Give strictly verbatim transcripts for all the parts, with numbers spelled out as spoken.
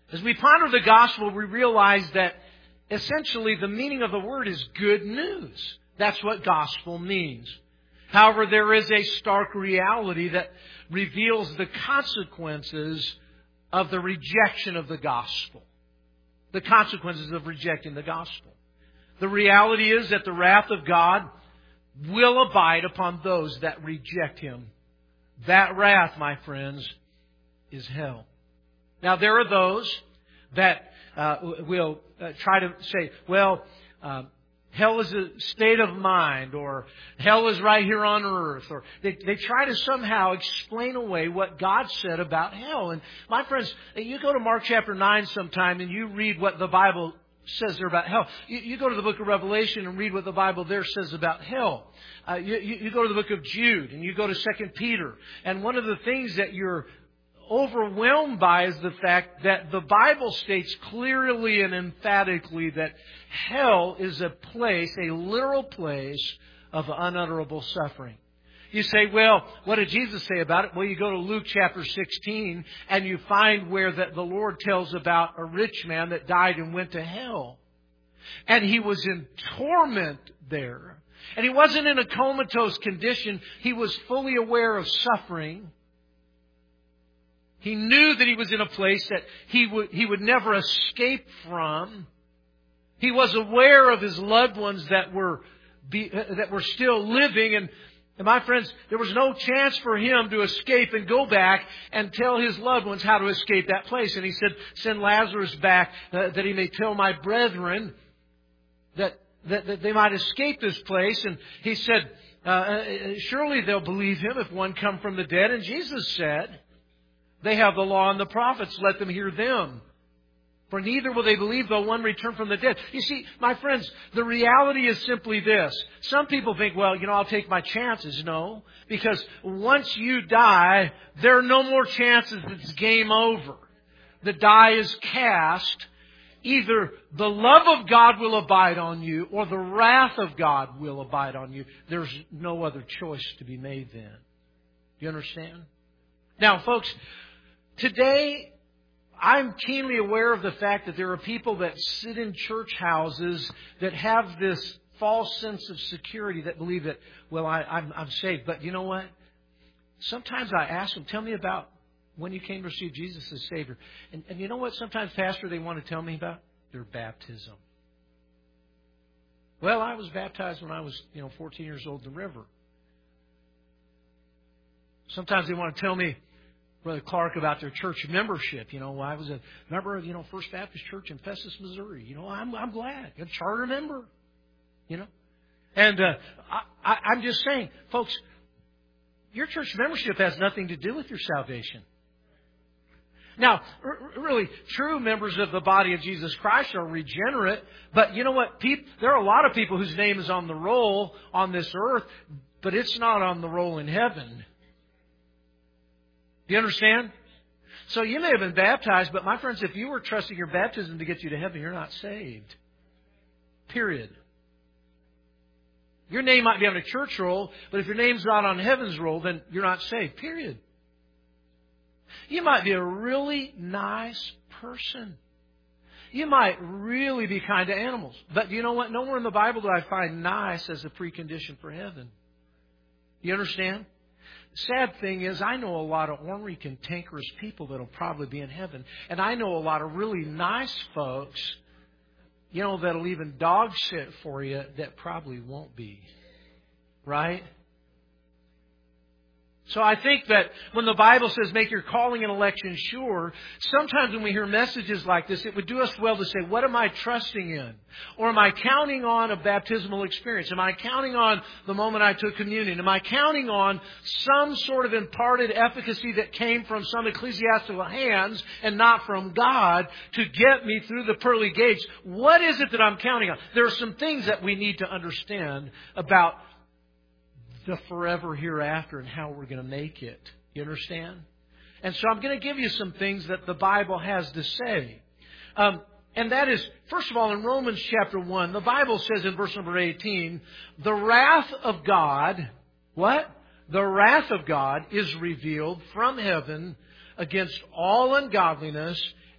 As we ponder the gospel, we realize that essentially the meaning of the word is good news. That's what gospel means. However, there is a stark reality that reveals the consequences of the rejection of the gospel. The consequences of rejecting the gospel. The reality is that the wrath of God will abide upon those that reject Him. That wrath, my friends, is hell. Now, there are those that uh, will uh, try to say, well, uh, hell is a state of mind, or hell is right here on earth, or they, they try to somehow explain away what God said about hell. And my friends, you go to Mark chapter nine sometime and you read what the Bible says there about hell. You, you go to the book of Revelation and read what the Bible there says about hell. Uh, you, you, you go to the book of Jude and you go to Second Peter. And one of the things that you're overwhelmed by is the fact that the Bible states clearly and emphatically that hell is a place, a literal place of unutterable suffering. You say, well, what did Jesus say about it? Well, you go to Luke chapter sixteen and you find where that the Lord tells about a rich man that died and went to hell. And he was in torment there. And he wasn't in a comatose condition. He was fully aware of suffering. He knew that he was in a place that he would, he would never escape from. He was aware of his loved ones that were, be, that were still living. And, and my friends, there was no chance for him to escape and go back and tell his loved ones how to escape that place. And he said, send Lazarus back uh, that he may tell my brethren that, that, that they might escape this place. And he said, uh, surely they'll believe him if one come from the dead. And Jesus said, they have the law and the prophets. Let them hear them. For neither will they believe though one return from the dead. You see, my friends, the reality is simply this. Some people think, well, you know, I'll take my chances. No. Because once you die, there are no more chances. It's game over. The die is cast. Either the love of God will abide on you or the wrath of God will abide on you. There's no other choice to be made then. Do you understand? Now, folks, today, I'm keenly aware of the fact that there are people that sit in church houses that have this false sense of security that believe that, well, I, I'm, I'm saved. But you know what? Sometimes I ask them, tell me about when you came to receive Jesus as Savior. And, and you know what sometimes, Pastor, they want to tell me about? Their baptism. Well, I was baptized when I was, you know, fourteen years old in the river. Sometimes they want to tell me, Brother Clark, about their church membership. You know, I was a member of, you know, First Baptist Church in Festus, Missouri. You know, I'm I'm glad. A charter member. You know. And uh, I, I, I'm just saying, folks, your church membership has nothing to do with your salvation. Now, r- really, true members of the body of Jesus Christ are regenerate. But you know what? People, there are a lot of people whose name is on the roll on this earth, but it's not on the roll in heaven. Do you understand? So you may have been baptized, but my friends, if you were trusting your baptism to get you to heaven, you're not saved. Period. Your name might be on a church roll, but if your name's not on heaven's roll, then you're not saved. Period. You might be a really nice person. You might really be kind to animals. But you know what? Nowhere in the Bible do I find nice as a precondition for heaven. You understand? Sad thing is, I know a lot of ornery, cantankerous people that'll probably be in heaven. And I know a lot of really nice folks, you know, that'll even dog sit for you that probably won't be. Right? So I think that when the Bible says make your calling and election sure, sometimes when we hear messages like this, it would do us well to say, what am I trusting in? Or am I counting on a baptismal experience? Am I counting on the moment I took communion? Am I counting on some sort of imparted efficacy that came from some ecclesiastical hands and not from God to get me through the pearly gates? What is it that I'm counting on? There are some things that we need to understand about the forever hereafter and how we're going to make it. You understand? And so I'm going to give you some things that the Bible has to say. Um, and that is, first of all, in Romans chapter one, the Bible says in verse number eighteen, the wrath of God, what? The wrath of God is revealed from heaven against all ungodliness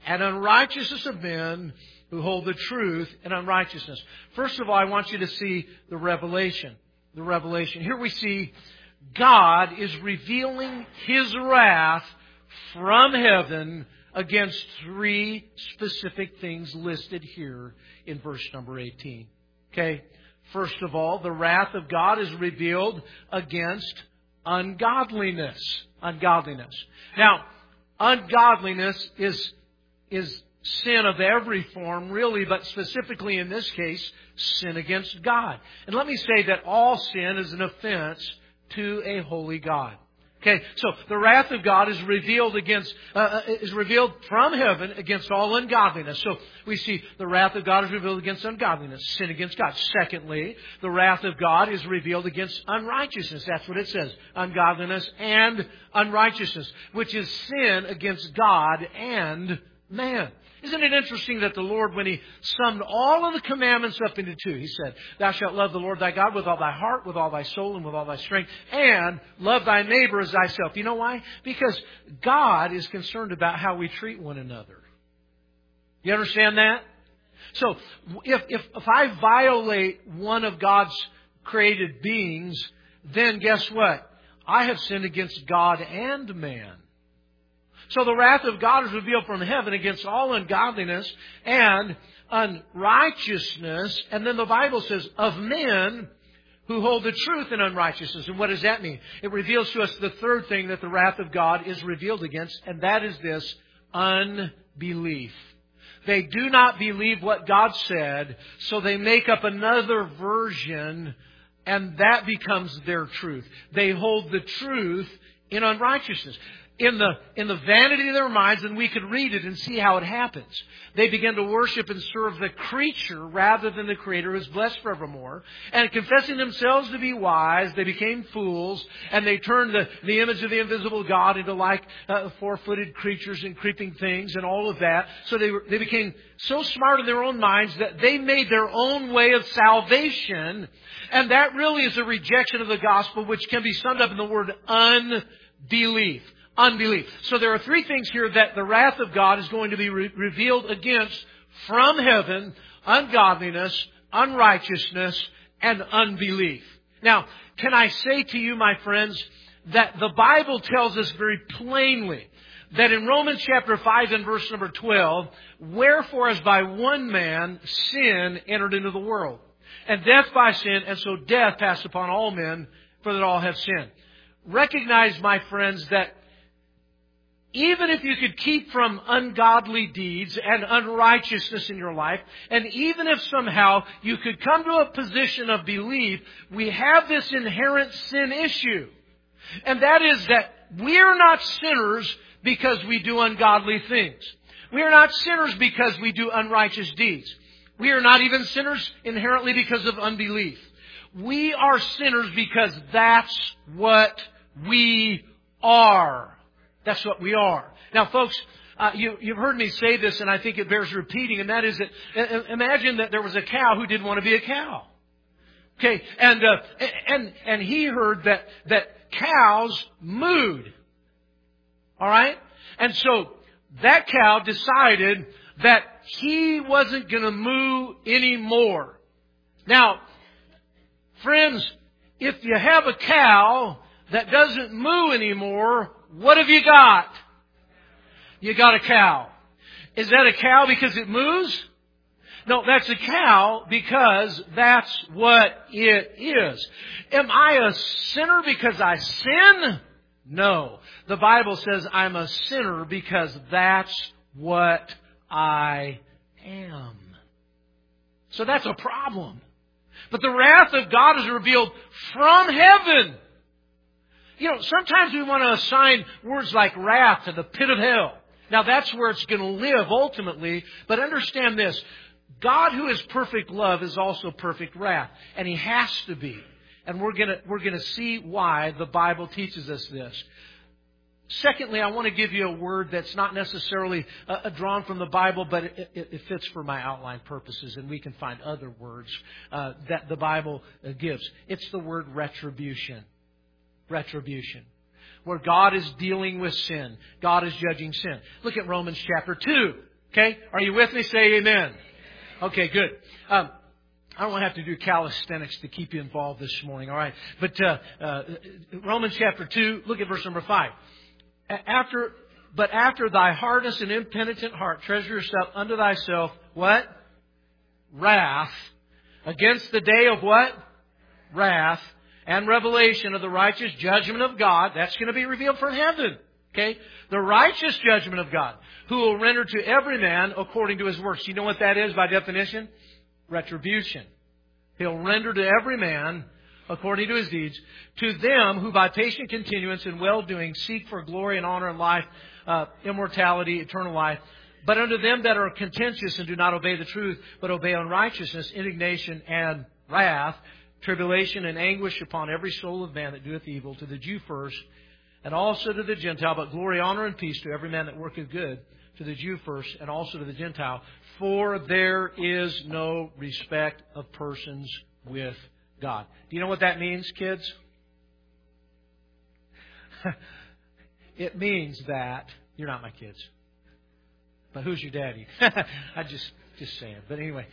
and unrighteousness of men who hold the truth in unrighteousness. First of all, I want you to see the revelation. The revelation. Here we see God is revealing His wrath from heaven against three specific things listed here in verse number eighteen. Okay? First of all, the wrath of God is revealed against ungodliness. Ungodliness. Now, ungodliness is, is sin of every form, really, but specifically in this case, sin against God. And let me say that all sin is an offense to a holy God. Okay, so the wrath of God is revealed against, uh, is revealed from heaven against all ungodliness. So we see the wrath of God is revealed against ungodliness, sin against God. Secondly, the wrath of God is revealed against unrighteousness. That's what it says. Ungodliness and unrighteousness, which is sin against God and man. Isn't it interesting that the Lord, when He summed all of the commandments up into two, He said, Thou shalt love the Lord thy God with all thy heart, with all thy soul, and with all thy strength, and love thy neighbor as thyself. You know why? Because God is concerned about how we treat one another. You understand that? So, if, if, if I violate one of God's created beings, then guess what? I have sinned against God and man. So the wrath of God is revealed from heaven against all ungodliness and unrighteousness. And then the Bible says, of men who hold the truth in unrighteousness. And what does that mean? It reveals to us the third thing that the wrath of God is revealed against, and that is this: unbelief. They do not believe what God said, so they make up another version, and that becomes their truth. They hold the truth in unrighteousness. In the, in the vanity of their minds, and we could read it and see how it happens. They begin to worship and serve the creature rather than the Creator who is blessed forevermore. And confessing themselves to be wise, they became fools, and they turned the, the image of the invisible God into like uh, four-footed creatures and creeping things and all of that. So they, were, they became so smart in their own minds that they made their own way of salvation. And that really is a rejection of the gospel, which can be summed up in the word unbelief. Unbelief. So there are three things here that the wrath of God is going to be re- revealed against from heaven: ungodliness, unrighteousness, and unbelief. Now, can I say to you, my friends, that the Bible tells us very plainly that in Romans chapter five and verse number twelve, wherefore as by one man sin entered into the world, and death by sin, and so death passed upon all men, for that all have sinned. Recognize, my friends, that even if you could keep from ungodly deeds and unrighteousness in your life, and even if somehow you could come to a position of belief, we have this inherent sin issue. And that is that we are not sinners because we do ungodly things. We are not sinners because we do unrighteous deeds. We are not even sinners inherently because of unbelief. We are sinners because that's what we are. That's what we are. Now, folks, uh, you, you've heard me say this, and I think it bears repeating, and that is that uh, imagine that there was a cow who didn't want to be a cow. Okay, and uh, and and he heard that that cows mooed. All right, and so that cow decided that he wasn't going to moo anymore. Now, friends, if you have a cow that doesn't moo anymore, what have you got? You got a cow. Is that a cow because it moos? No, that's a cow because that's what it is. Am I a sinner because I sin? No. The Bible says I'm a sinner because that's what I am. So that's a problem. But the wrath of God is revealed from heaven. You know, sometimes we want to assign words like wrath to the pit of hell. Now, that's where it's going to live ultimately. But understand this. God, who is perfect love, is also perfect wrath. And He has to be. And we're going to, we're going to see why the Bible teaches us this. Secondly, I want to give you a word that's not necessarily uh, drawn from the Bible, but it, it, it fits for my outline purposes. And we can find other words uh, that the Bible uh, gives. It's the word retribution. Retribution. Where God is dealing with sin. God is judging sin. Look at Romans chapter two. Okay? Are you with me? Say amen. Okay, good. Um, I don't want to have to do calisthenics to keep you involved this morning, all right? But uh, uh, Romans chapter two, look at verse number five. After, but after thy hardness and impenitent heart, treasure yourself unto thyself, what? Wrath. Against the day of what? Wrath. And revelation of the righteous judgment of God. That's going to be revealed from heaven. Okay? The righteous judgment of God. Who will render to every man according to his works. You know what that is by definition? Retribution. He'll render to every man according to his deeds. To them who by patient continuance and well-doing seek for glory and honor and life, uh, immortality, eternal life. But unto them that are contentious and do not obey the truth, but obey unrighteousness, indignation and wrath, tribulation and anguish upon every soul of man that doeth evil, to the Jew first, and also to the Gentile, but glory, honor, and peace to every man that worketh good, to the Jew first, and also to the Gentile. For there is no respect of persons with God. Do you know what that means, kids? It means that, you're not my kids, but who's your daddy? I just, just saying. But anyway,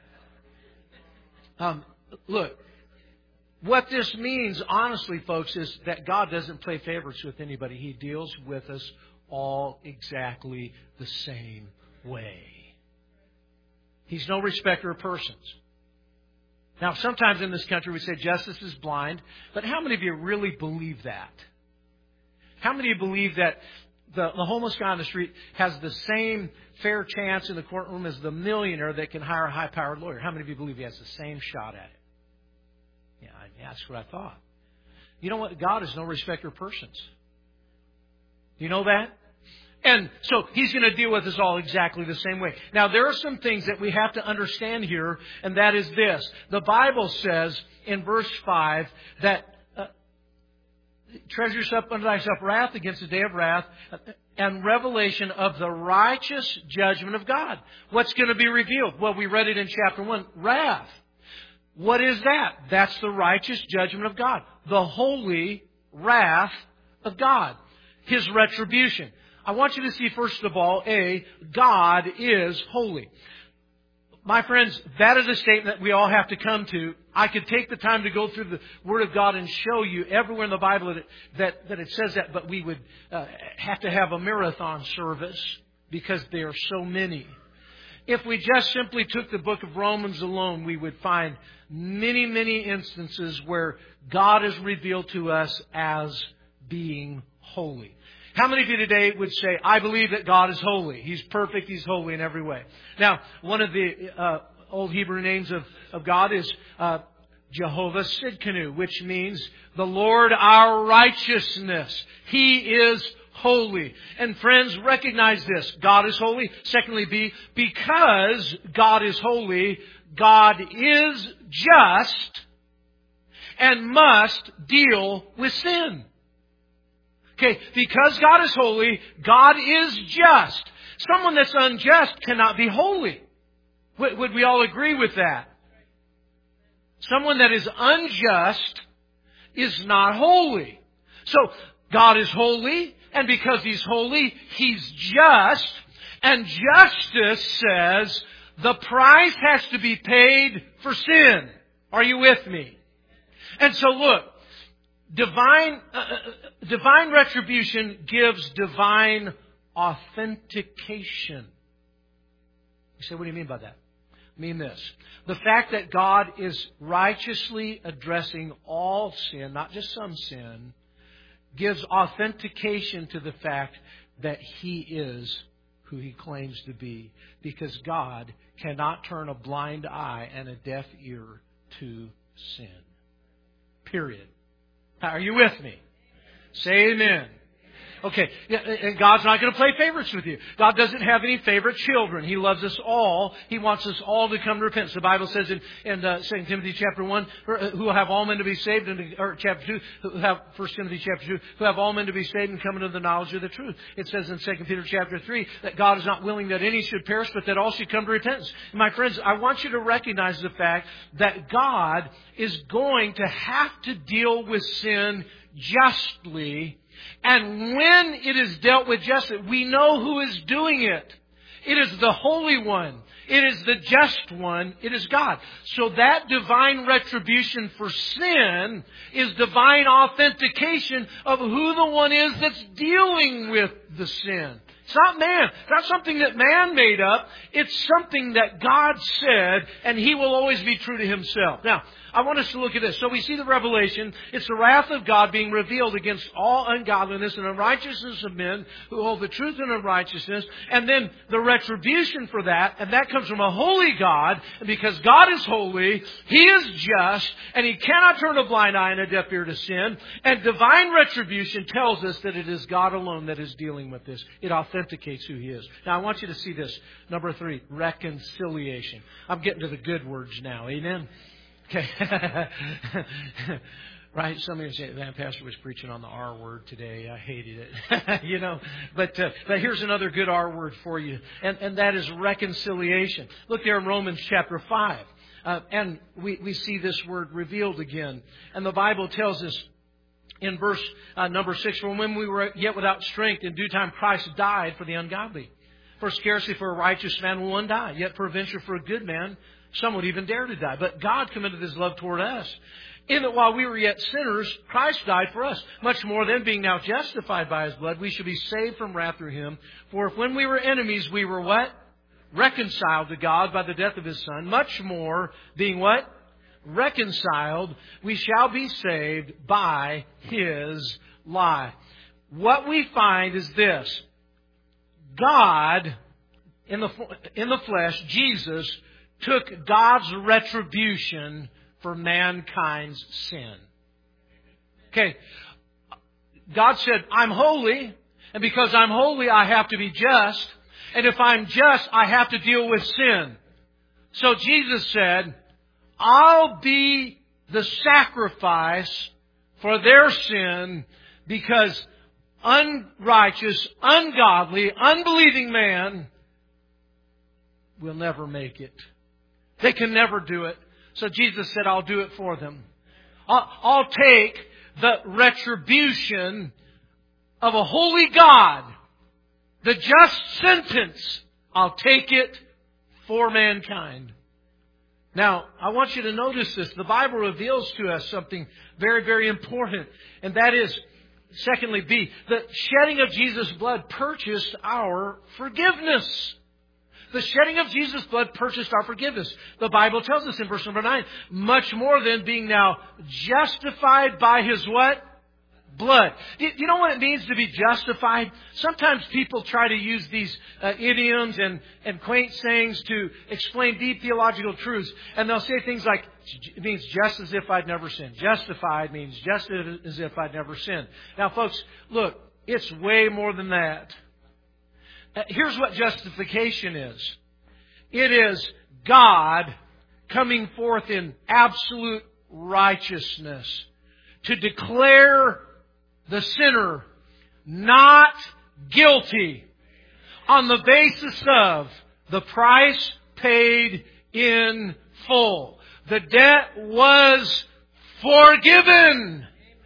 um, look, what this means, honestly, folks, is that God doesn't play favorites with anybody. He deals with us all exactly the same way. He's no respecter of persons. Now, sometimes in this country we say justice is blind, but how many of you really believe that? How many of you believe that the, the homeless guy on the street has the same fair chance in the courtroom as the millionaire that can hire a high-powered lawyer? How many of you believe he has the same shot at it? Yeah, that's what I thought. You know what? God is no respecter of persons. Do you know that? And so He's going to deal with us all exactly the same way. Now, there are some things that we have to understand here, and that is this. The Bible says in verse five that uh, treasure yourself unto thyself wrath against the day of wrath and revelation of the righteous judgment of God. What's going to be revealed? Well, we read it in chapter one. Wrath. What is that? That's the righteous judgment of God. The holy wrath of God. His retribution. I want you to see, first of all, A, God is holy. My friends, that is a statement that we all have to come to. I could take the time to go through the Word of God and show you everywhere in the Bible that it, that, that it says that, but we would uh, have to have a marathon service because there are so many. If we just simply took the book of Romans alone, we would find many, many instances where God is revealed to us as being holy. How many of you today would say, I believe that God is holy. He's perfect. He's holy in every way. Now, one of the uh, old Hebrew names of, of God is uh, Jehovah Sidkenu, which means the Lord our righteousness. He is holy. And friends, recognize this. God is holy. Secondly, B, because God is holy, God is just and must deal with sin. Okay, because God is holy, God is just. Someone that's unjust cannot be holy. Would, would we all agree with that? Someone that is unjust is not holy. So, God is holy, and because He's holy, He's just. And justice says the price has to be paid for sin. Are you with me? And so look, divine, uh, divine retribution gives divine authentication. You say, what do you mean by that? I mean this. The fact that God is righteously addressing all sin, not just some sin, gives authentication to the fact that He is who He claims to be. Because God cannot turn a blind eye and a deaf ear to sin. Period. Are you with me? Say amen. Okay, and God's not going to play favorites with you. God doesn't have any favorite children. He loves us all. He wants us all to come to repentance. The Bible says in, in uh, Second Timothy chapter one, who will have all men to be saved, and, or chapter two, who have First Timothy chapter two, who have all men to be saved and come into the knowledge of the truth. It says in Second Peter chapter three that God is not willing that any should perish, but that all should come to repentance. And my friends, I want you to recognize the fact that God is going to have to deal with sin justly. And when it is dealt with justly, we know who is doing it. It is the Holy One. It is the Just One. It is God. So that divine retribution for sin is divine authentication of who the one is that's dealing with the sin. It's not man. It's not something that man made up. It's something that God said, and He will always be true to Himself. Now, I want us to look at this. So we see the revelation. It's the wrath of God being revealed against all ungodliness and unrighteousness of men who hold the truth in unrighteousness. And then the retribution for that. And that comes from a holy God. And because God is holy, He is just. And He cannot turn a blind eye and a deaf ear to sin. And divine retribution tells us that it is God alone that is dealing with this. It authenticates who He is. Now I want you to see this. Number three, reconciliation. I'm getting to the good words now. Amen? Okay. Right? Some of you say, that pastor was preaching on the R word today. I hated it. You know, but, uh, but here's another good R word for you. And, and that is reconciliation. Look there in Romans chapter five. Uh, and we, we see this word revealed again. And the Bible tells us in verse uh, number six, for when we were yet without strength, in due time Christ died for the ungodly. For scarcely for a righteous man will one die, yet peradventure for a good man some would even dare to die. But God commended His love toward us, in that while we were yet sinners, Christ died for us. Much more then, being now justified by His blood, we should be saved from wrath through Him. For if when we were enemies, we were what? Reconciled to God by the death of His Son. Much more, being what? Reconciled, we shall be saved by His life. What we find is this. God, in the, in the flesh, Jesus, took God's retribution for mankind's sin. Okay. God said, I'm holy, and because I'm holy, I have to be just. And if I'm just, I have to deal with sin. So Jesus said, I'll be the sacrifice for their sin, because unrighteous, ungodly, unbelieving man will never make it. They can never do it. So Jesus said, I'll do it for them. I'll, I'll take the retribution of a holy God, the just sentence. I'll take it for mankind. Now, I want you to notice this. The Bible reveals to us something very, very important. And that is, secondly, B, the shedding of Jesus' blood purchased our forgiveness. The shedding of Jesus' blood purchased our forgiveness. The Bible tells us in verse number nine, much more than being now justified by His what? Blood. You know what it means to be justified? Sometimes people try to use these uh, idioms and, and quaint sayings to explain deep theological truths. And they'll say things like, it means just as if I'd never sinned. Justified means just as if I'd never sinned. Now, folks, look, it's way more than that. Here's what justification is. It is God coming forth in absolute righteousness to declare the sinner not guilty on the basis of the price paid in full. The debt was forgiven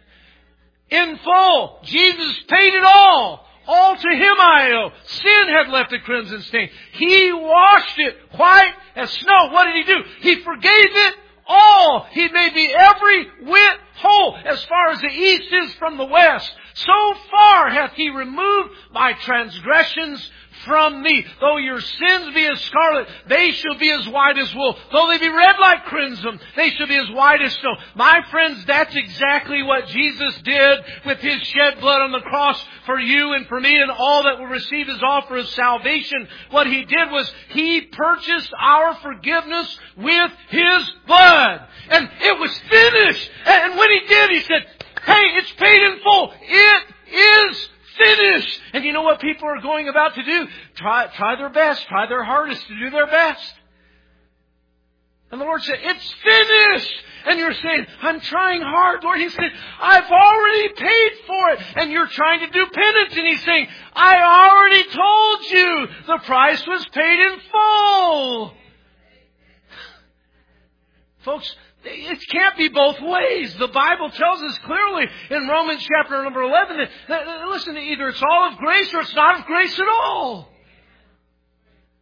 in full. Jesus paid it all. All to Him I owe. Sin had left a crimson stain. He washed it white as snow. What did He do? He forgave it all. He made me every whit whole. As far as the east is from the west, so far hath He removed my transgressions from me. Though your sins be as scarlet, they shall be as white as wool. Though they be red like crimson, they shall be as white as snow. My friends, that's exactly what Jesus did with His shed blood on the cross for you and for me and all that will receive His offer of salvation. What He did was He purchased our forgiveness with His blood. And it was finished. And when He did, He said, hey, it's paid in full. It is finished. And you know what people are going about to do? Try, try their best. Try their hardest to do their best. And the Lord said, it's finished. And you're saying, I'm trying hard, Lord. He said, I've already paid for it. And you're trying to do penance. And He's saying, I already told you the price was paid in full. Folks, it can't be both ways. The Bible tells us clearly in Romans chapter number eleven that, that listen, either it's all of grace or it's not of grace at all.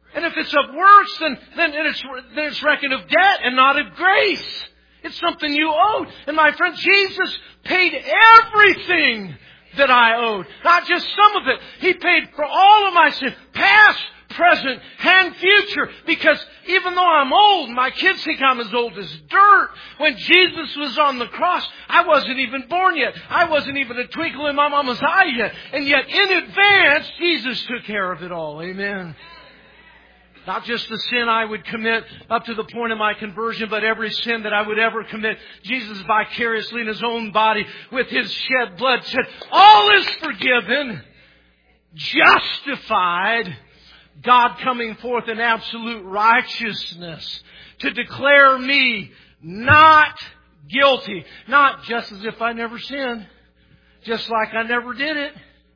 And if it's of works, then, then, it's, then it's reckoned of debt and not of grace. It's something you owed. And my friend, Jesus paid everything that I owed. Not just some of it. He paid for all of my sin. Past, present, and future. Because even though I'm old, my kids think I'm as old as dirt. When Jesus was on the cross, I wasn't even born yet. I wasn't even a twinkle in my mama's eye yet. And yet in advance, Jesus took care of it all. Amen. Not just the sin I would commit up to the point of my conversion, but every sin that I would ever commit. Jesus vicariously in His own body with His shed blood said, all is forgiven, justified, God coming forth in absolute righteousness to declare me not guilty. Not just as if I never sinned, just like I never did it.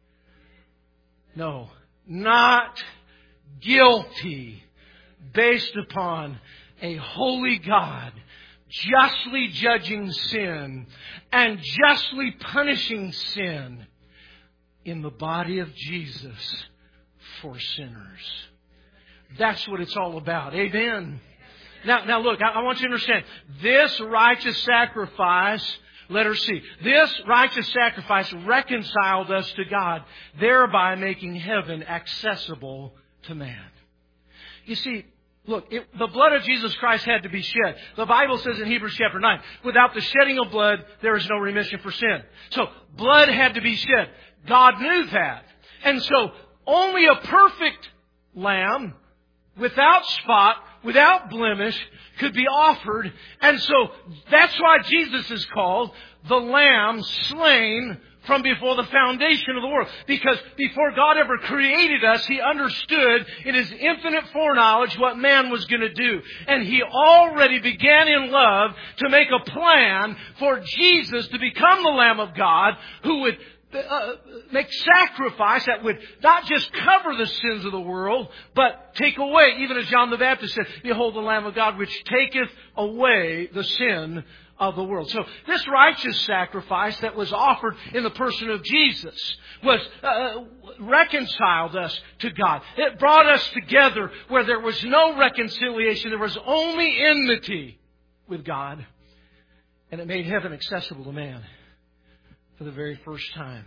No, not guilty, based upon a holy God justly judging sin and justly punishing sin in the body of Jesus for sinners. That's what it's all about. Amen. Now, now look, I, I want you to understand, this righteous sacrifice, letter C, this righteous sacrifice reconciled us to God, thereby making heaven accessible to man. You see, look, it, the blood of Jesus Christ had to be shed. The Bible says in Hebrews chapter nine, without the shedding of blood, there is no remission for sin. So, blood had to be shed. God knew that. And so, only a perfect lamb, without spot, without blemish, could be offered. And so, that's why Jesus is called the Lamb slain from before the foundation of the world. Because before God ever created us, He understood in His infinite foreknowledge what man was going to do. And He already began in love to make a plan for Jesus to become the Lamb of God who would uh, make sacrifice that would not just cover the sins of the world, but take away, even as John the Baptist said, behold the Lamb of God which taketh away the sin of the world. So this righteous sacrifice that was offered in the person of Jesus was uh, reconciled us to God. It brought us together where there was no reconciliation. There was only enmity with God. And it made heaven accessible to man for the very first time.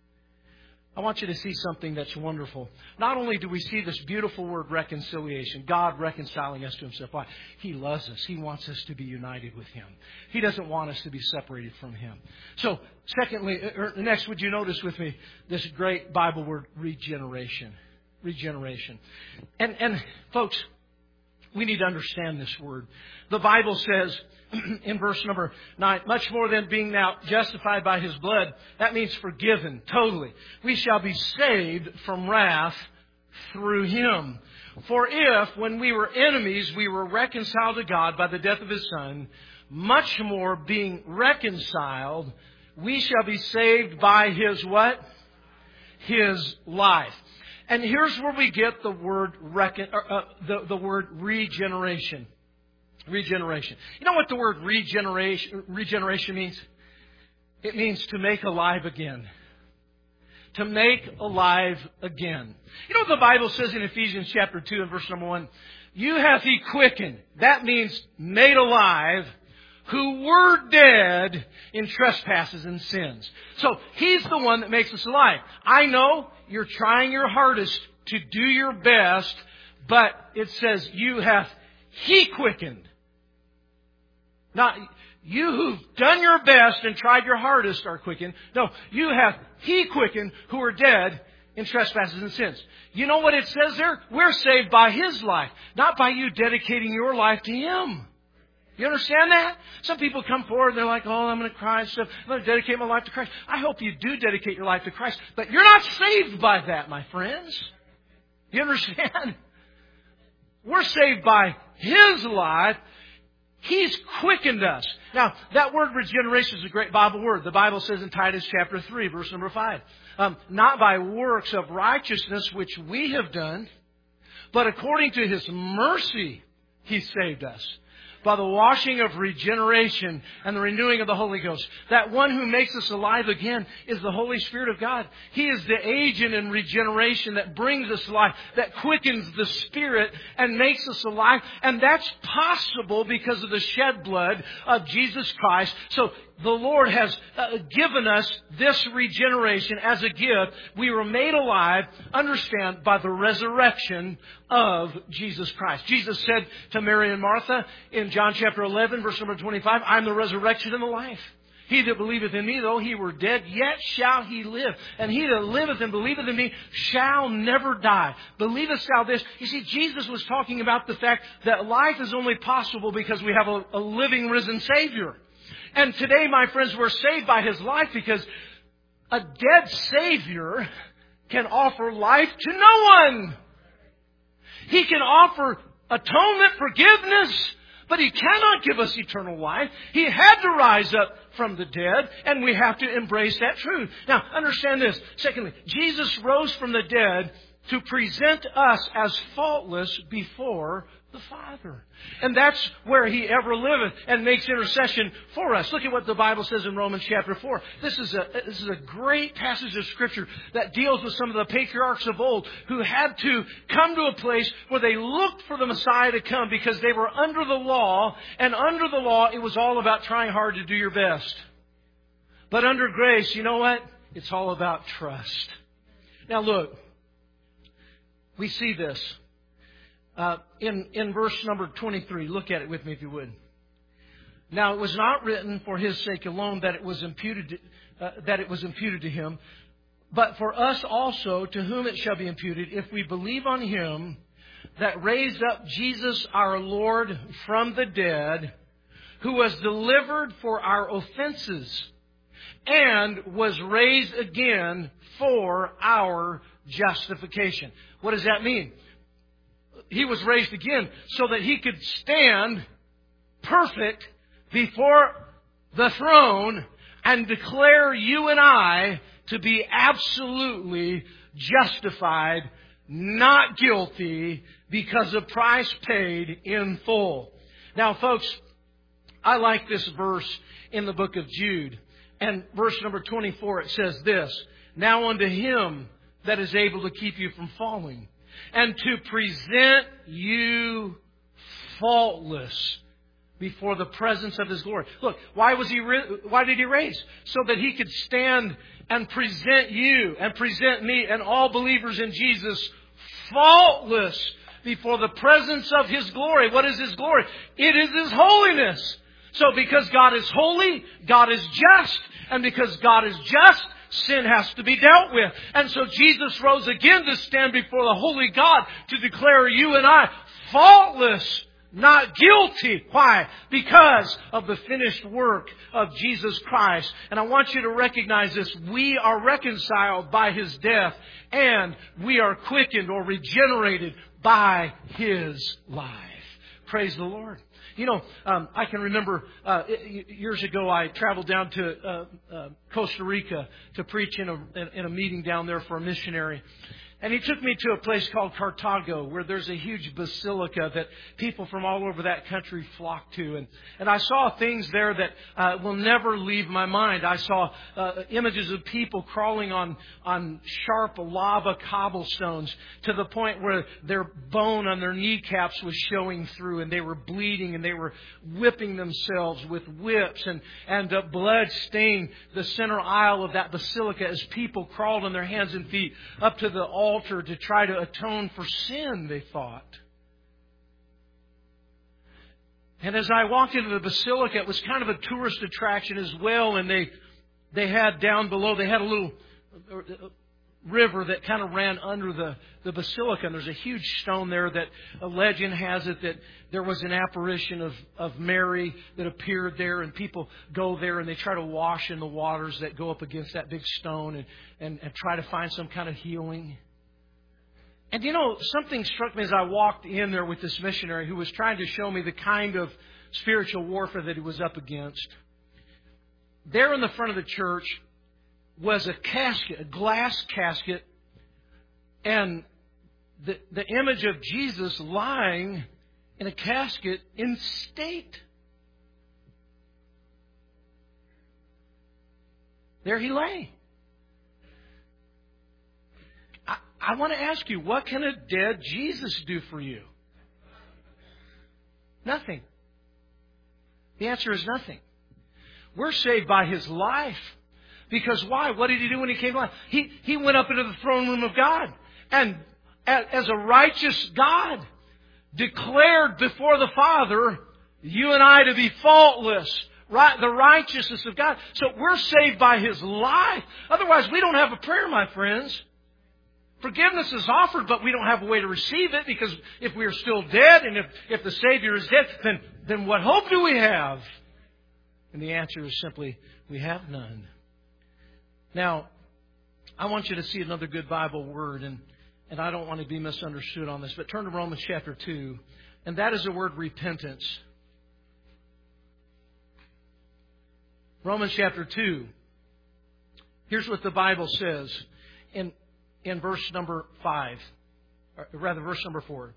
I want you to see something that's wonderful. Not only do we see this beautiful word reconciliation, God reconciling us to Himself. Why? He loves us. He wants us to be united with Him. He doesn't want us to be separated from Him. So, secondly, or next, would you notice with me this great Bible word, regeneration. Regeneration. And, and folks, we need to understand this word. The Bible says in verse number nine, much more than being now justified by His blood, that means forgiven totally. We shall be saved from wrath through Him. For if, when we were enemies, we were reconciled to God by the death of His Son, much more being reconciled, we shall be saved by His what? His life. And here's where we get the word recon, uh, the, the word regeneration. Regeneration. You know what the word regeneration regeneration means? It means to make alive again. To make alive again. You know what the Bible says in Ephesians chapter two and verse number one? You hath He quickened. That means made alive. Who were dead in trespasses and sins. So He's the one that makes us alive. I know you're trying your hardest to do your best, but it says you hath He quickened. Not you who've done your best and tried your hardest are quickened. No, you have He quickened who are dead in trespasses and sins. You know what it says there? We're saved by His life, not by you dedicating your life to Him. You understand that? Some people come forward and they're like, oh, I'm going to cry and stuff. I'm going to dedicate my life to Christ. I hope you do dedicate your life to Christ. But you're not saved by that, my friends. You understand? We're saved by His life. He's quickened us. Now, that word regeneration is a great Bible word. The Bible says in Titus chapter three, verse number five, um, not by works of righteousness which we have done, but according to His mercy He saved us by the washing of regeneration and the renewing of the Holy Ghost. That one who makes us alive again is the Holy Spirit of God. He is the agent in regeneration that brings us life, that quickens the Spirit and makes us alive. And that's possible because of the shed blood of Jesus Christ. So the Lord has uh, given us this regeneration as a gift. We were made alive, understand, by the resurrection of Jesus Christ. Jesus said to Mary and Martha in John chapter eleven, verse number twenty-five, I am the resurrection and the life. He that believeth in me, though he were dead, yet shall he live. And he that liveth and believeth in me shall never die. Believest thou this? You see, Jesus was talking about the fact that life is only possible because we have a, a living, risen Savior. And today, my friends, we're saved by His life because a dead Savior can offer life to no one. He can offer atonement, forgiveness, but He cannot give us eternal life. He had to rise up from the dead, and we have to embrace that truth. Now, understand this. Secondly, Jesus rose from the dead to present us as faultless before the Father. And that's where He ever liveth and makes intercession for us. Look at what the Bible says in Romans chapter four. This is a, this is a great passage of Scripture that deals with some of the patriarchs of old who had to come to a place where they looked for the Messiah to come because they were under the law. And under the law, it was all about trying hard to do your best. But under grace, you know what? It's all about trust. Now look, we see this. Uh, in, in verse number twenty-three, look at it with me if you would. Now it was not written for His sake alone that it was imputed to, uh, that it was imputed to Him, but for us also, to whom it shall be imputed, if we believe on Him that raised up Jesus our Lord from the dead, who was delivered for our offenses, and was raised again for our justification. What does that mean? He was raised again so that He could stand perfect before the throne and declare you and I to be absolutely justified, not guilty, because of price paid in full. Now, folks, I like this verse in the book of Jude. And verse number twenty-four, it says this, now unto Him that is able to keep you from falling, and to present you faultless before the presence of His glory. Look, why was He? Why did He raise? So that He could stand and present you and present me and all believers in Jesus faultless before the presence of His glory. What is His glory? It is His holiness. So because God is holy, God is just, and because God is just, sin has to be dealt with. And so Jesus rose again to stand before the holy God to declare you and I faultless, not guilty. Why? Because of the finished work of Jesus Christ. And I want you to recognize this. We are reconciled by His death, and we are quickened or regenerated by His life. Praise the Lord. You know, um, I can remember uh, years ago I traveled down to uh, uh, Costa Rica to preach in a, in a meeting down there for a missionary. And he took me to a place called Cartago, where there's a huge basilica that people from all over that country flock to. And, and I saw things there that uh, will never leave my mind. I saw uh, images of people crawling on, on sharp lava cobblestones to the point where their bone on their kneecaps was showing through, and they were bleeding, and they were whipping themselves with whips, and, and uh, blood stained the center aisle of that basilica as people crawled on their hands and feet up to the altar altar to try to atone for sin, they thought. And as I walked into the basilica, it was kind of a tourist attraction as well. And they they had down below, they had a little river that kind of ran under the, the basilica. And there's a huge stone there that a legend has it that there was an apparition of, of Mary that appeared there. And people go there and they try to wash in the waters that go up against that big stone and, and, and try to find some kind of healing. And you know, something struck me as I walked in there with this missionary who was trying to show me the kind of spiritual warfare that he was up against. There in the front of the church was a casket, a glass casket, and the, the image of Jesus lying in a casket in state. There he lay. I, I want to ask you, what can a dead Jesus do for you? Nothing. The answer is nothing. We're saved by His life. Because why? What did He do when He came to life? He, he went up into the throne room of God. And as a righteous God, declared before the Father, you and I to be faultless. Right, the righteousness of God. So we're saved by His life. Otherwise, we don't have a prayer, my friends. Forgiveness is offered, but we don't have a way to receive it, because if we are still dead, and if, if the Savior is dead, then, then what hope do we have? And the answer is simply, we have none. Now, I want you to see another good Bible word, and, and I don't want to be misunderstood on this, but turn to Romans chapter two, and that is the word repentance. Romans chapter two. Here's what the Bible says in, in verse number five. Or rather, verse number four.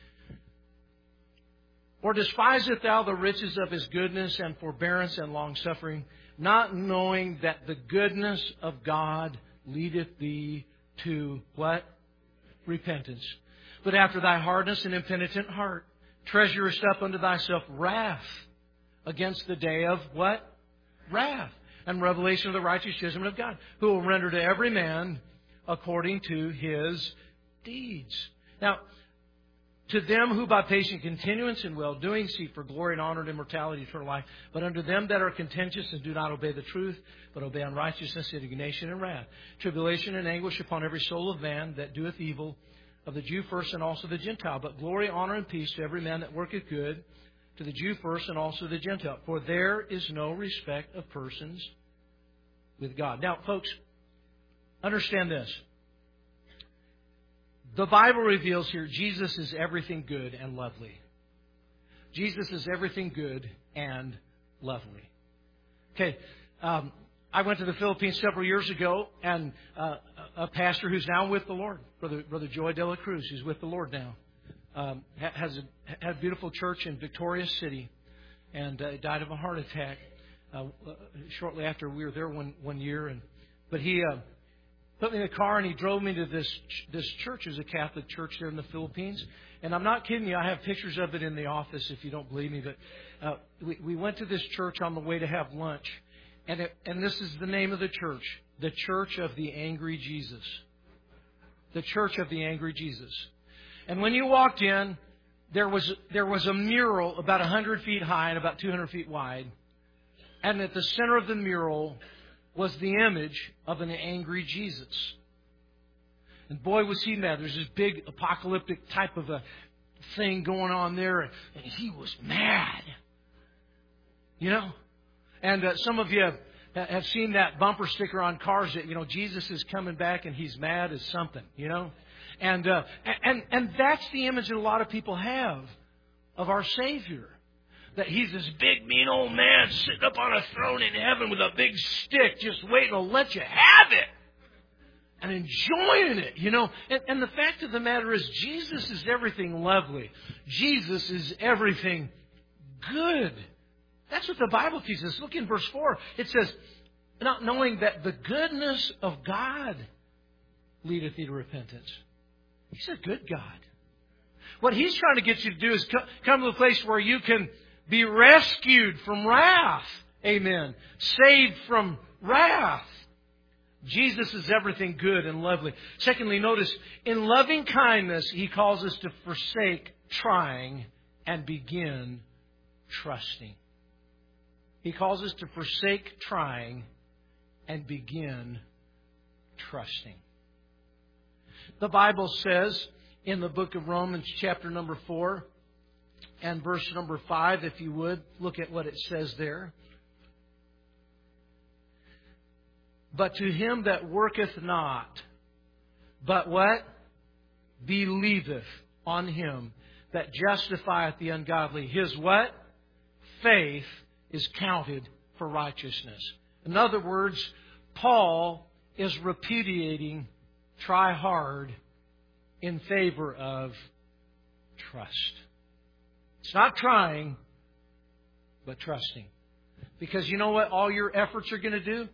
Or despiseth thou the riches of His goodness and forbearance and longsuffering, not knowing that the goodness of God leadeth thee to what? Repentance. But after thy hardness and impenitent heart, treasurest up unto thyself wrath against the day of what? Wrath and revelation of the righteous judgment of God, who will render to every man according to his deeds. Now, to them who by patient continuance in well-doing seek for glory and honor and immortality, eternal life, but unto them that are contentious and do not obey the truth, but obey unrighteousness, indignation, and wrath, tribulation and anguish upon every soul of man that doeth evil, of the Jew first and also the Gentile, but glory, honor, and peace to every man that worketh good, to the Jew first and also the Gentile. For there is no respect of persons with God. Now, folks, understand this. The Bible reveals here Jesus is everything good and lovely. Jesus is everything good and lovely. Okay, um, I went to the Philippines several years ago, and uh, a pastor who's now with the Lord, Brother, Brother Joy de la Cruz, who's with the Lord now, Um, has a, had a beautiful church in Victoria City, and uh, died of a heart attack uh, shortly after we were there one, one year. And but he uh, put me in the car and he drove me to this this church. It's a Catholic church there in the Philippines, and I'm not kidding you. I have pictures of it in the office if you don't believe me. But uh, we, we went to this church on the way to have lunch, and it, and this is the name of the church: the Church of the Angry Jesus. The Church of the Angry Jesus. And when you walked in, there was there was a mural about one hundred feet high and about two hundred feet wide. And at the center of the mural was the image of an angry Jesus. And boy, was he mad. There's this big apocalyptic type of a thing going on there. And he was mad. You know? And uh, some of you have seen that bumper sticker on cars that, you know, Jesus is coming back and He's mad as something, you know? And, uh, and and that's the image that a lot of people have of our Savior. That He's this big, mean old man sitting up on a throne in heaven with a big stick just waiting to let you have it. And enjoying it, you know. And, and the fact of the matter is, Jesus is everything lovely. Jesus is everything good. That's what the Bible teaches us. Look in verse four. It says, not knowing that the goodness of God leadeth thee to repentance. He's a good God. What He's trying to get you to do is come to a place where you can be rescued from wrath. Amen. Saved from wrath. Jesus is everything good and lovely. Secondly, notice, in loving kindness, He calls us to forsake trying and begin trusting. He calls us to forsake trying and begin trusting. The Bible says in the book of Romans, chapter number four and verse number five, if you would, look at what it says there. But to him that worketh not, but what? Believeth on Him that justifieth the ungodly. His what? Faith is counted for righteousness. In other words, Paul is repudiating try hard in favor of trust. It's not trying, but trusting. Because you know what all your efforts are going to do?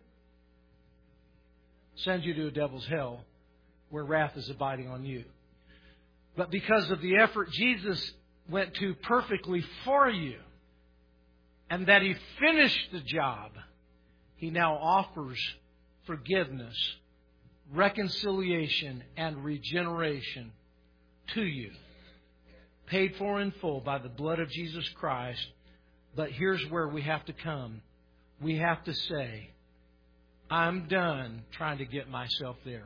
Send you to a devil's hell where wrath is abiding on you. But because of the effort Jesus went to perfectly for you, and that He finished the job, He now offers forgiveness, reconciliation, and regeneration to you. Paid for in full by the blood of Jesus Christ. But here's where we have to come. We have to say, I'm done trying to get myself there.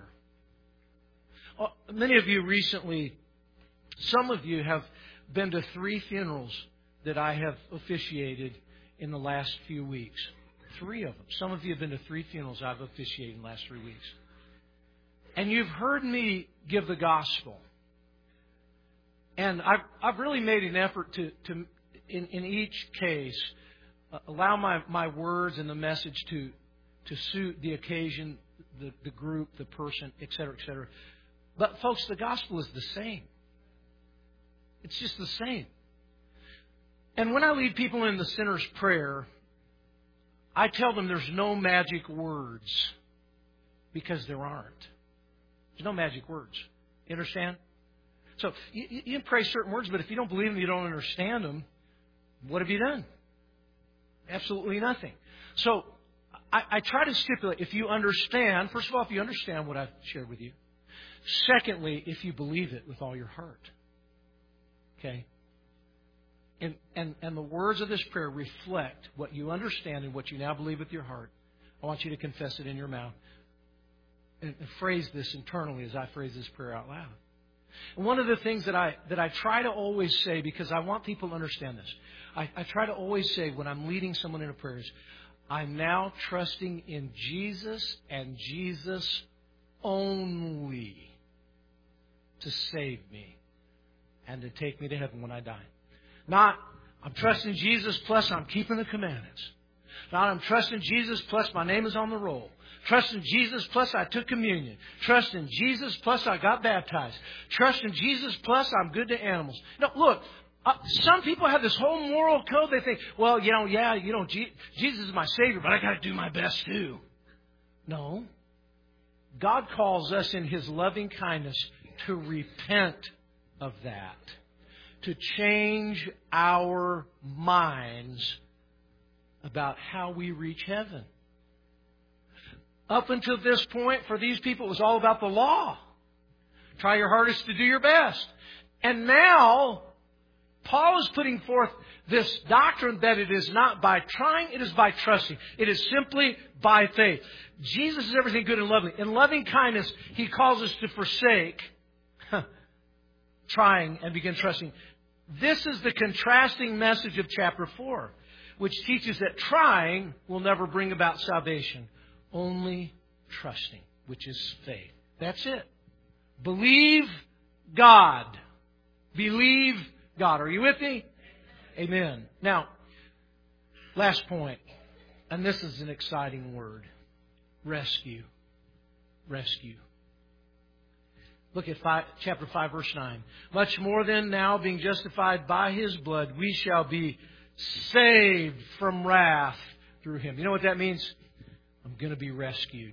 Oh, many of you recently, some of you have been to three funerals that I have officiated in the last few weeks. Three of them. Some of you have been to three funerals I've officiated in the last three weeks. And you've heard me give the gospel. And I've, I've really made an effort to, to in, in each case, uh, allow my, my words and the message to, to suit the occasion, the, the group, the person, et cetera, et cetera. But folks, the gospel is the same. It's just the same. And when I lead people in the sinner's prayer, I tell them there's no magic words, because there aren't. There's no magic words. You understand? So you, you can pray certain words, but if you don't believe them, you don't understand them, what have you done? Absolutely nothing. So I, I try to stipulate, if you understand, first of all, if you understand what I've shared with you. Secondly, if you believe it with all your heart. Okay? And, and, and the words of this prayer reflect what you understand and what you now believe with your heart. I want you to confess it in your mouth. And, and phrase this internally as I phrase this prayer out loud. And one of the things that I that I try to always say, because I want people to understand this, I, I try to always say when I'm leading someone in a prayer is, I'm now trusting in Jesus and Jesus only to save me and to take me to heaven when I die. Not, I'm trusting Jesus plus I'm keeping the commandments. Not, I'm trusting Jesus plus my name is on the roll. Trusting Jesus plus I took communion. Trusting Jesus plus I got baptized. Trusting Jesus plus I'm good to animals. No, look, uh, some people have this whole moral code. They think, well, you know, yeah, you know, G- Jesus is my Savior, but I got to do my best too. No. God calls us in His loving kindness to repent of that. To change our minds about how we reach heaven. Up until this point, for these people, it was all about the law. Try your hardest to do your best. And now, Paul is putting forth this doctrine that it is not by trying, it is by trusting. It is simply by faith. Jesus is everything good and lovely. In loving kindness, He calls us to forsake trying and begin trusting. This is the contrasting message of chapter four, which teaches that trying will never bring about salvation. Only trusting, which is faith. That's it. Believe God. Believe God. Are you with me? Amen. Now, last point, and this is an exciting word. Rescue. Rescue. Look at five, chapter five, verse nine. Much more than now, being justified by His blood, we shall be saved from wrath through Him. You know what that means? I'm going to be rescued.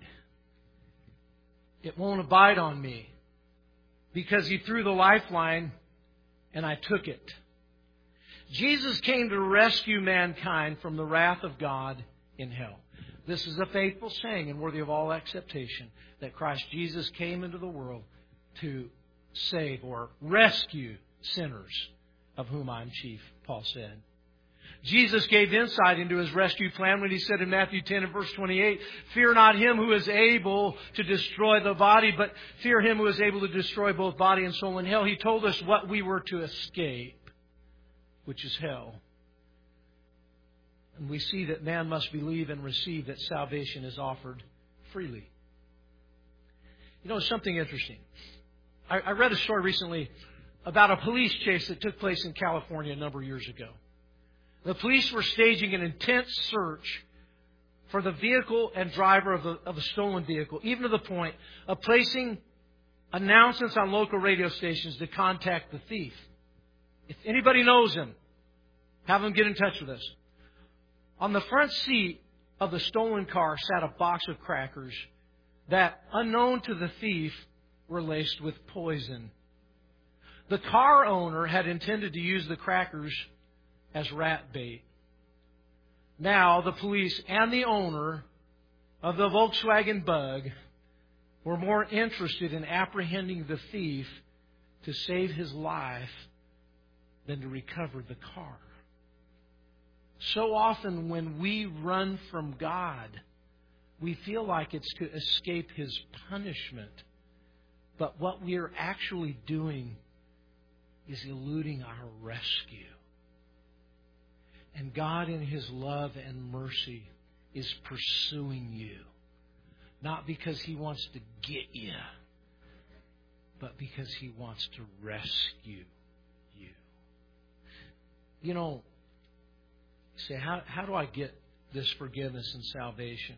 It won't abide on me because He threw the lifeline and I took it. Jesus came to rescue mankind from the wrath of God in hell. This is a faithful saying and worthy of all acceptation, that Christ Jesus came into the world to save or rescue sinners, of whom I'm chief, Paul said. Jesus gave insight into His rescue plan when He said in Matthew ten and verse twenty-eight, fear not him who is able to destroy the body, but fear Him who is able to destroy both body and soul in hell. He told us what we were to escape, which is hell. And we see that man must believe and receive that salvation is offered freely. You know, something interesting. I, I read a story recently about a police chase that took place in California a number of years ago. The police were staging an intense search for the vehicle and driver of the, of the stolen vehicle, even to the point of placing announcements on local radio stations to contact the thief. If anybody knows him, Have them get in touch with us. On the front seat of the stolen car sat a box of crackers that, unknown to the thief, were laced with poison. The car owner had intended to use the crackers as rat bait. Now, the police and the owner of the Volkswagen Bug were more interested in apprehending the thief to save his life than to recover the car. So often when we run from God, we feel like it's to escape His punishment. But what we are actually doing is eluding our rescue. And God, in His love and mercy, is pursuing you. Not because He wants to get you, but because He wants to rescue you. You know, you say, how, how do I get this forgiveness and salvation?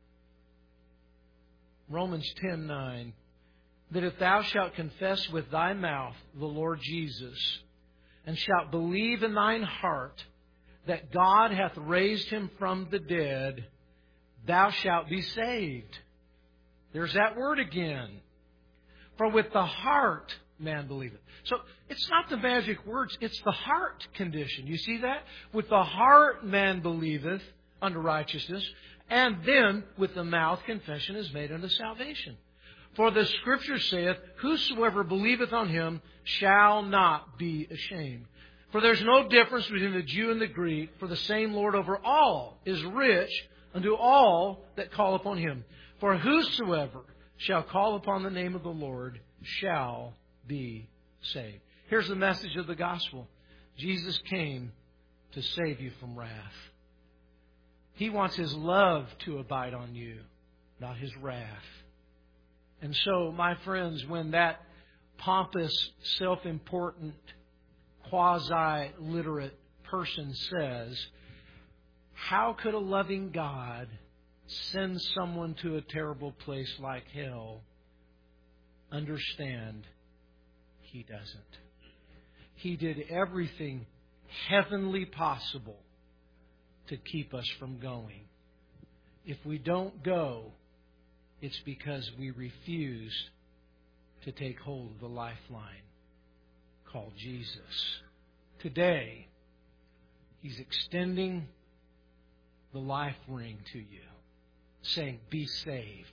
Romans ten nine, that if thou shalt confess with thy mouth the Lord Jesus, and shalt believe in thine heart that God hath raised Him from the dead, thou shalt be saved. There's that word again. For with the heart man believeth. So it's not the magic words, it's the heart condition. You see that? With the heart man believeth unto righteousness, and then with the mouth confession is made unto salvation. For the Scripture saith, whosoever believeth on Him shall not be ashamed. For there's no difference between the Jew and the Greek, for the same Lord over all is rich unto all that call upon Him. For whosoever shall call upon the name of the Lord shall be saved. Here's the message of the gospel. Jesus came to save you from wrath. He wants His love to abide on you, not His wrath. And so, my friends, when that pompous, self-important, quasi-literate person says, how could a loving God send someone to a terrible place like hell? Understand, He doesn't. He did everything heavenly possible to keep us from going. If we don't go, it's because we refuse to take hold of the lifeline called Jesus. Today, He's extending the life ring to you, saying, be saved.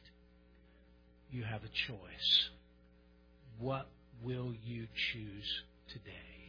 You have a choice. What will you choose today?